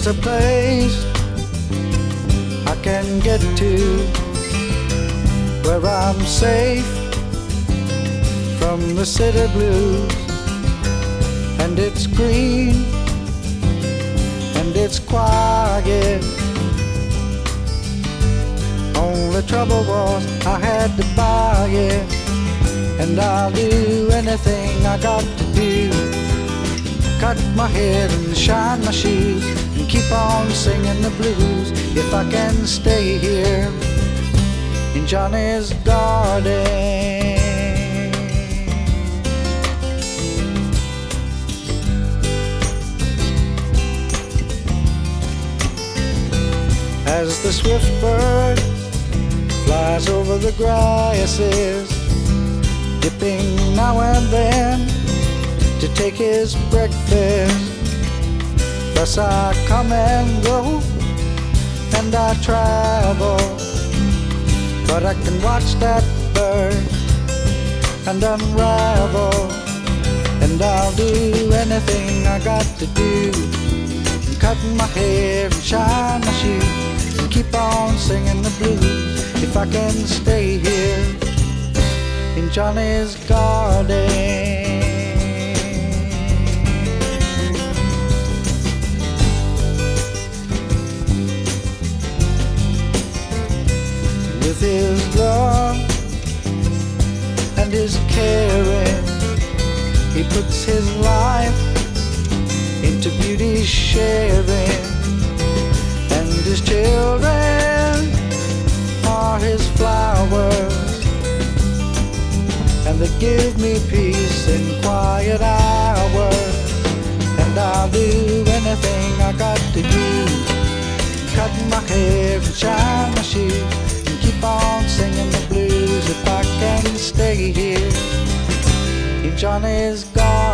There's a place I can get to where I'm safe from the city blues, and it's green and it's quiet. Only trouble was I had to buy it, and I'll do anything I got to do. Cut my hair and shine my shoes and keep on singing the blues if I can stay here in Johnny's garden. As the swift bird flies over the grasses, dipping now and then to take his breakfast. Thus I come and go, and I travel, but I can watch that bird and unravel, and I'll do anything I got to do. Cut my hair and shine my shoes and keep on singing the blues if I can stay here in Johnny's garden. With his love and his caring, he puts his life into beauty sharing, and his children are his flowers, and they give me peace in quiet hours, and I'll do anything I got to do. Cut my hair and shine my shoes and keep on singing the blues if I can stay here in Johnny's garden.